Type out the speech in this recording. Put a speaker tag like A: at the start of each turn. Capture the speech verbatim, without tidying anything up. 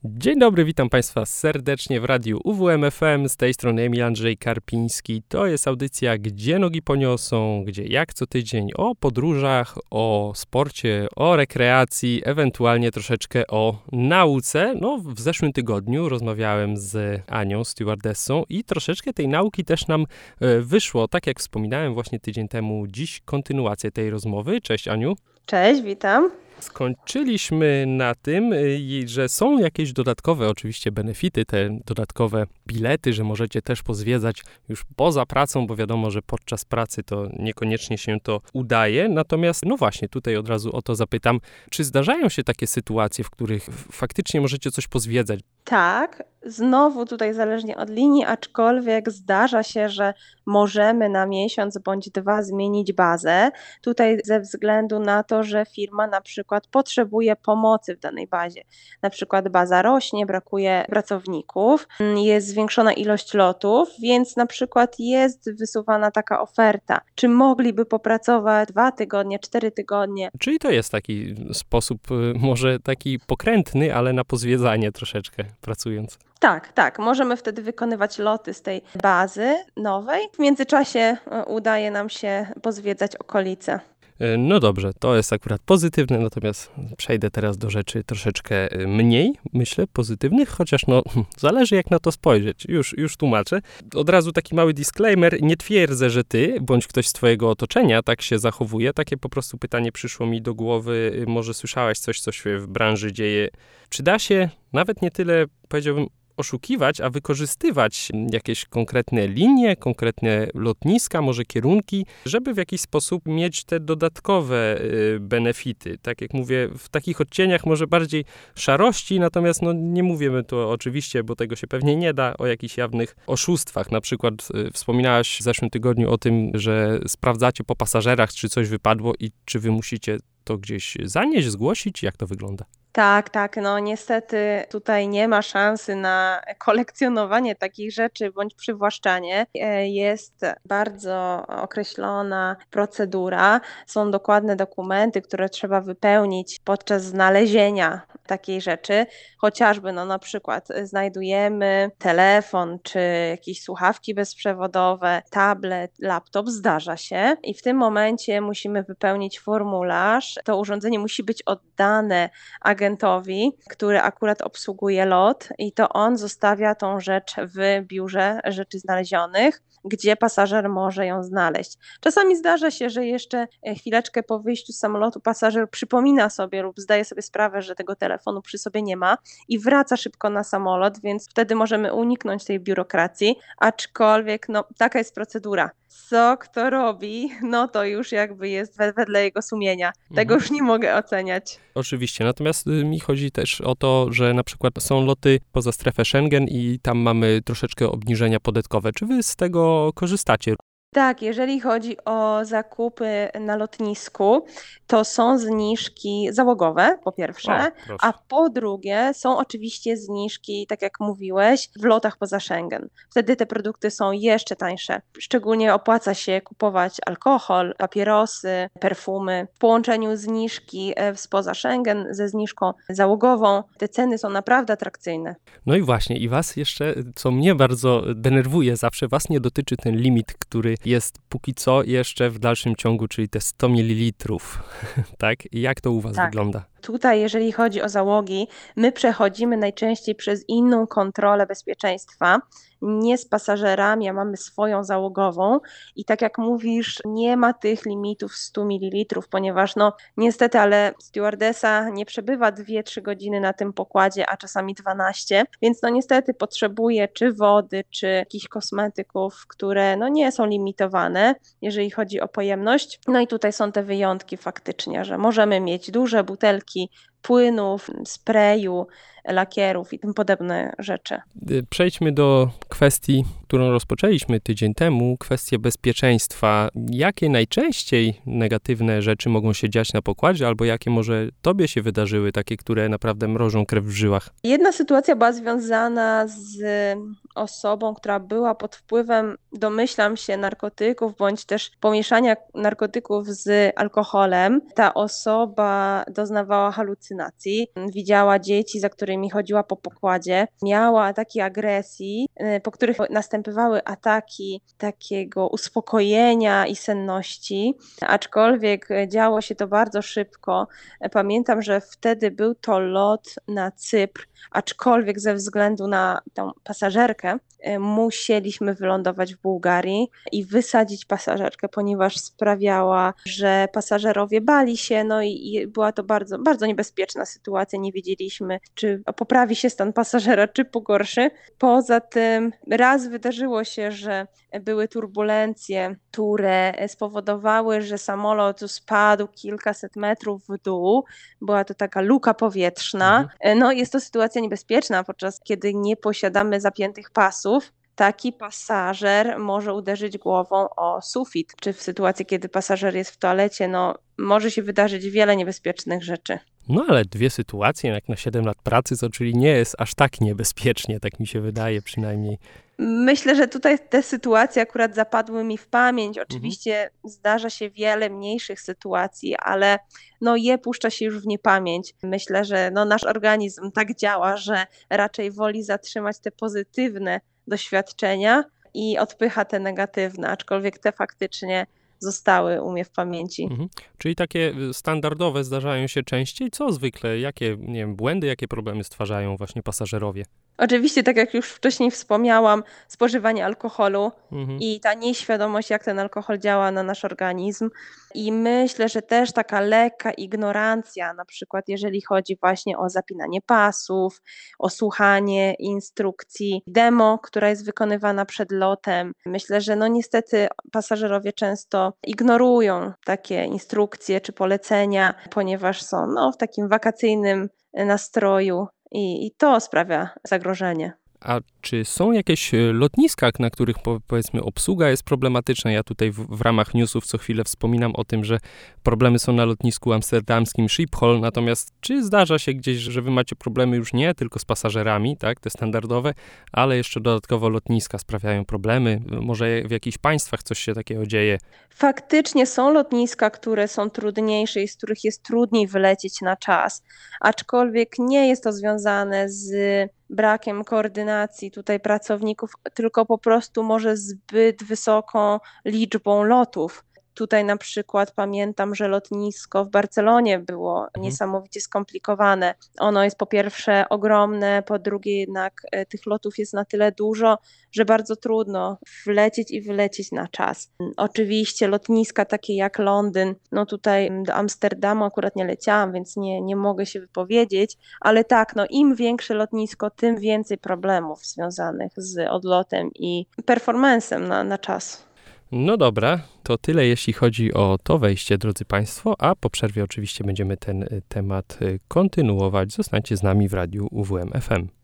A: Dzień dobry, witam Państwa serdecznie w Radiu U W M F M. Z tej strony Emil Andrzej Karpiński. To jest audycja Gdzie nogi poniosą, gdzie jak co tydzień o podróżach, o sporcie, o rekreacji, ewentualnie troszeczkę o nauce. No, w zeszłym tygodniu rozmawiałem z Anią, stewardessą, i troszeczkę tej nauki też nam e, wyszło. Tak jak wspominałem właśnie tydzień temu, dziś kontynuację tej rozmowy. Cześć, Aniu.
B: Cześć, witam.
A: Skończyliśmy na tym, y, że są jakieś dodatkowe oczywiście benefity, te dodatkowe bilety, że możecie też pozwiedzać już poza pracą, bo wiadomo, że podczas pracy to niekoniecznie się to udaje. Natomiast, no właśnie, tutaj od razu o to zapytam, czy zdarzają się takie sytuacje, w których faktycznie możecie coś pozwiedzać?
B: Tak, znowu tutaj zależnie od linii, aczkolwiek zdarza się, że możemy na miesiąc bądź dwa zmienić bazę. Tutaj ze względu na to, że firma na przykład potrzebuje pomocy w danej bazie. Na przykład baza rośnie, brakuje pracowników, jest zwiększona ilość lotów, więc na przykład jest wysuwana taka oferta. Czy mogliby popracować dwa tygodnie, cztery tygodnie?
A: Czyli to jest taki sposób, y, może taki pokrętny, ale na pozwiedzanie troszeczkę pracując.
B: Tak, tak. Możemy wtedy wykonywać loty z tej bazy nowej. W międzyczasie e, udaje nam się pozwiedzać okolice.
A: Y, No dobrze, to jest akurat pozytywne, natomiast przejdę teraz do rzeczy troszeczkę y, mniej, myślę, pozytywnych, chociaż no zależy jak na to spojrzeć. Już, już tłumaczę. Od razu taki mały disclaimer, nie twierdzę, że ty, bądź ktoś z twojego otoczenia tak się zachowuje. Takie po prostu pytanie przyszło mi do głowy, y, może słyszałaś coś, co się w branży dzieje. Czy da się nawet nie tyle, powiedziałbym, oszukiwać, a wykorzystywać jakieś konkretne linie, konkretne lotniska, może kierunki, żeby w jakiś sposób mieć te dodatkowe y, benefity. Tak jak mówię, w takich odcieniach może bardziej szarości, natomiast no, nie mówimy tu oczywiście, bo tego się pewnie nie da, o jakichś jawnych oszustwach. Na przykład y, wspominałaś w zeszłym tygodniu o tym, że sprawdzacie po pasażerach, czy coś wypadło i czy wy musicie to gdzieś zanieść, zgłosić, jak to wygląda?
B: Tak, tak, no niestety tutaj nie ma szansy na kolekcjonowanie takich rzeczy bądź przywłaszczanie. E, Jest bardzo określona procedura, są dokładne dokumenty, które trzeba wypełnić podczas znalezienia takiej rzeczy. Chociażby, no na przykład znajdujemy telefon, czy jakieś słuchawki bezprzewodowe, tablet, laptop, zdarza się i w tym momencie musimy wypełnić formularz. To urządzenie musi być oddane agentowi, który akurat obsługuje lot i to on zostawia tą rzecz w biurze rzeczy znalezionych, gdzie pasażer może ją znaleźć. Czasami zdarza się, że jeszcze chwileczkę po wyjściu z samolotu pasażer przypomina sobie lub zdaje sobie sprawę, że tego telefonu przy sobie nie ma i wraca szybko na samolot, więc wtedy możemy uniknąć tej biurokracji, aczkolwiek no, taka jest procedura. Co kto robi, no to już jakby jest we- wedle jego sumienia. Tego
A: Mhm.
B: już nie mogę oceniać.
A: Oczywiście, natomiast y, mi chodzi też o to, że na przykład są loty poza strefę Schengen i tam mamy troszeczkę obniżenia podatkowe. Czy wy z tego korzystacie?
B: Tak, jeżeli chodzi o zakupy na lotnisku, to są zniżki załogowe, po pierwsze,
A: O, proszę.
B: a po drugie są oczywiście zniżki, tak jak mówiłeś, w lotach poza Schengen. Wtedy te produkty są jeszcze tańsze. Szczególnie opłaca się kupować alkohol, papierosy, perfumy. W połączeniu zniżki e, spoza Schengen ze zniżką załogową, te ceny są naprawdę atrakcyjne.
A: No i właśnie, i was jeszcze, co mnie bardzo denerwuje zawsze, was nie dotyczy ten limit, który jest póki co jeszcze w dalszym ciągu, czyli te sto mililitrów, tak? I jak to u was
B: Tak.
A: wygląda?
B: Tutaj, jeżeli chodzi o załogi, my przechodzimy najczęściej przez inną kontrolę bezpieczeństwa, nie z pasażerami, a mamy swoją załogową i tak jak mówisz, nie ma tych limitów stu mililitrów, ponieważ no niestety, ale stewardesa nie przebywa dwie trzy godziny na tym pokładzie, a czasami dwanaście, więc no niestety potrzebuje czy wody, czy jakichś kosmetyków, które no nie są limitowane, jeżeli chodzi o pojemność. No i tutaj są te wyjątki faktycznie, że możemy mieć duże butelki płynów, sprayu, lakierów i tym podobne rzeczy.
A: Y, Przejdźmy do kwestii, którą rozpoczęliśmy tydzień temu, kwestia bezpieczeństwa. Jakie najczęściej negatywne rzeczy mogą się dziać na pokładzie, albo jakie może tobie się wydarzyły, takie, które naprawdę mrożą krew w żyłach?
B: Jedna sytuacja była związana z osobą, która była pod wpływem, domyślam się, narkotyków, bądź też pomieszania narkotyków z alkoholem. Ta osoba doznawała halucynacji, halucynacji. Widziała dzieci, za którymi chodziła po pokładzie. Miała ataki agresji, po których następowały ataki takiego uspokojenia i senności, aczkolwiek działo się to bardzo szybko. Pamiętam, że wtedy był to lot na Cypr, aczkolwiek ze względu na tą pasażerkę musieliśmy wylądować w Bułgarii i wysadzić pasażerkę, ponieważ sprawiała, że pasażerowie bali się, no i, i była to bardzo, bardzo niebezpieczna sytuacja. Nie wiedzieliśmy, czy poprawi się stan pasażera, czy pogorszy. Poza tym raz wydarzyło się, że były turbulencje, które spowodowały, że samolot spadł kilkaset metrów w dół. Była to taka luka powietrzna. No jest to sytuacja niebezpieczna, podczas kiedy nie posiadamy zapiętych pasów. Taki pasażer może uderzyć głową o sufit, czy w sytuacji, kiedy pasażer jest w toalecie, no może się wydarzyć wiele niebezpiecznych rzeczy.
A: No ale dwie sytuacje, jak na siedem lat pracy, to czyli nie jest aż tak niebezpiecznie, tak mi się wydaje przynajmniej.
B: Myślę, że tutaj te sytuacje akurat zapadły mi w pamięć. Oczywiście mhm. zdarza się wiele mniejszych sytuacji, ale no je puszcza się już w niepamięć. Myślę, że no nasz organizm tak działa, że raczej woli zatrzymać te pozytywne doświadczenia i odpycha te negatywne, aczkolwiek te faktycznie zostały u mnie w pamięci.
A: Mhm. Czyli takie standardowe zdarzają się częściej? Co zwykle? Jakie, nie wiem, błędy, jakie problemy stwarzają właśnie pasażerowie?
B: Oczywiście, tak jak już wcześniej wspomniałam, spożywanie alkoholu
A: mhm.
B: i ta nieświadomość, jak ten alkohol działa na nasz organizm. I myślę, że też taka lekka ignorancja, na przykład jeżeli chodzi właśnie o zapinanie pasów, o słuchanie instrukcji demo, która jest wykonywana przed lotem. Myślę, że no niestety pasażerowie często ignorują takie instrukcje czy polecenia, ponieważ są no, w takim wakacyjnym nastroju. I, I to sprawia zagrożenie.
A: A czy są jakieś lotniska, na których powiedzmy obsługa jest problematyczna? Ja tutaj w, w ramach newsów co chwilę wspominam o tym, że problemy są na lotnisku amsterdamskim Schiphol, natomiast czy zdarza się gdzieś, że wy macie problemy już nie tylko z pasażerami, tak, te standardowe, ale jeszcze dodatkowo lotniska sprawiają problemy? Może w jakichś państwach coś się takiego dzieje?
B: Faktycznie są lotniska, które są trudniejsze i z których jest trudniej wylecieć na czas, aczkolwiek nie jest to związane z brakiem koordynacji tutaj pracowników, tylko po prostu może zbyt wysoką liczbą lotów. Tutaj na przykład pamiętam, że lotnisko w Barcelonie było mhm. niesamowicie skomplikowane. Ono jest po pierwsze ogromne, po drugie jednak tych lotów jest na tyle dużo, że bardzo trudno wlecieć i wylecieć na czas. Oczywiście lotniska takie jak Londyn, no tutaj do Amsterdamu akurat nie leciałam, więc nie, nie mogę się wypowiedzieć, ale tak, no im większe lotnisko, tym więcej problemów związanych z odlotem i performancem na, na czas.
A: No dobra, to tyle jeśli chodzi o to wejście, drodzy Państwo, a po przerwie oczywiście będziemy ten temat kontynuować. Zostańcie z nami w radiu U W M F M.